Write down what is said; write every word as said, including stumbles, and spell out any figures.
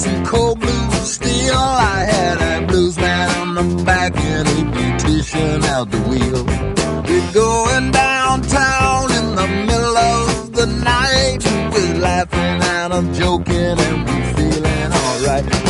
some cold blues. Still, I had a blues man on the back and a beautician out the wheel. We're going downtown in the middle of the night. We're laughing and I'm joking and we're feeling alright.